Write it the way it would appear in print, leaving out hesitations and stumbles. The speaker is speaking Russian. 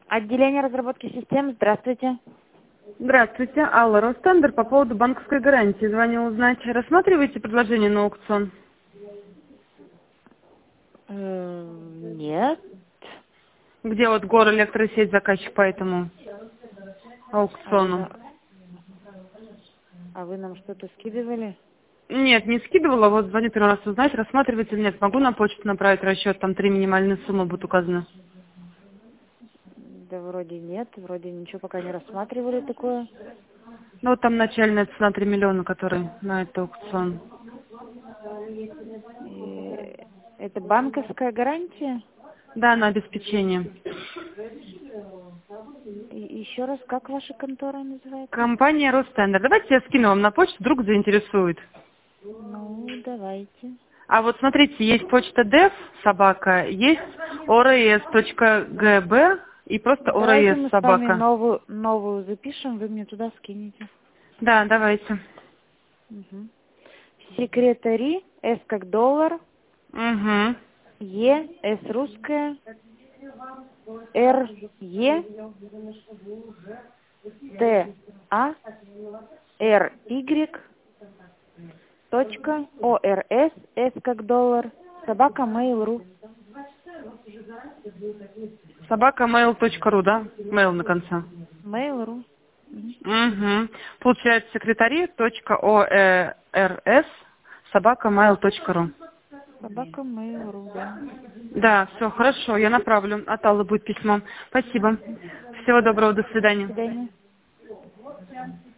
Отделение разработки систем. Здравствуйте. Здравствуйте, Алла Ростендер по поводу банковской гарантии. Звонила узнать, рассматриваете предложение на аукцион? Нет. Где вот Горэлектросеть заказчик по этому А вы, аукциону? а вы нам что-то скидывали? Нет, не скидывала, вот звоню первый раз узнать, рассматриваете или нет. Могу на почту направить расчет, там 3 минимальные суммы будут указаны. Да вроде нет, вроде ничего пока не рассматривали такое. Ну вот там начальная цена 3 миллиона, который на этот аукцион. Это банковская гарантия? Да, на обеспечение. Еще раз, как ваша контора называется? Компания Ростендер. Давайте я скину вам на почту, вдруг заинтересует. Ну, давайте. А вот смотрите, есть почта dev, собака, есть ors.gb и просто Давайте ors, мы с вами собака. новую запишем, вы мне туда скинете. Да, давайте. Угу. Секретари, С как доллар, Угу. Е, С русская, Р, Е, Т, А, Р, Y, точка, О, Р, С как доллар, собака Mail.ru. Собака mail.ru, да? Mail на конце. Mail.ru. Угу. Получается секретари.орс собака mail.ru. Собака Mail.ru, да. Да, все, хорошо, я направлю. От Аллы будет письмо. Спасибо. Всего доброго, до До свидания. свидания.